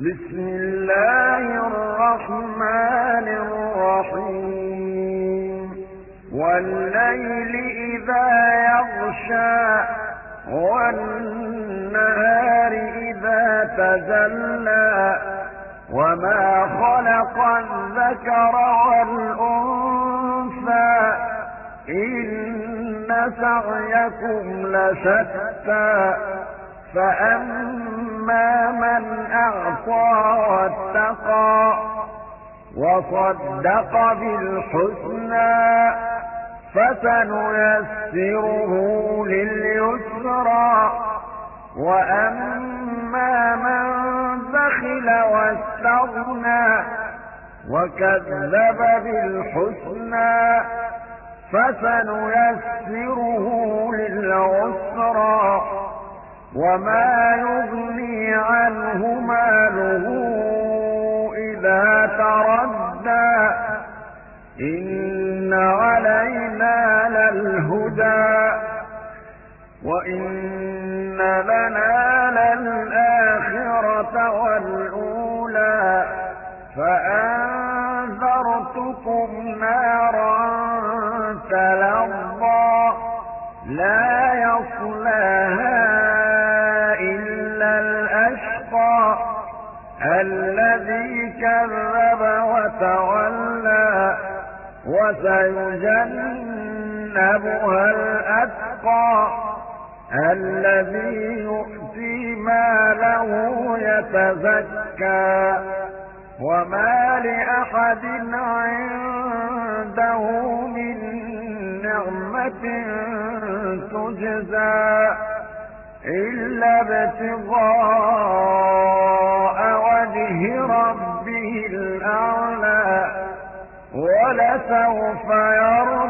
بسم الله الرحمن الرحيم والليل إذا يغشى والنهار إذا تجلى وما خلق الذكر والأنثى إن سعيكم لشتى فأما من أعطى واتقى وصدق بالحسنى فسنيسره لليسرى وأما من بخل واستغنى وكذب بالحسنى فسنيسره للعسرى وما يغني عنه ماله إذا تردى إن علينا للهدى وإن لنا للآخرة والأولى فأنذرتكم نارا تلظى لا يصلاها إلا الأشقى الذي كذب وتولى وسيجنبها الأتقى الذي يؤتي ماله يتزكى وما لأحد عنده من نعمة تجزى إلا ابتغاء وجه ربه الأعلى ولسوف يرضى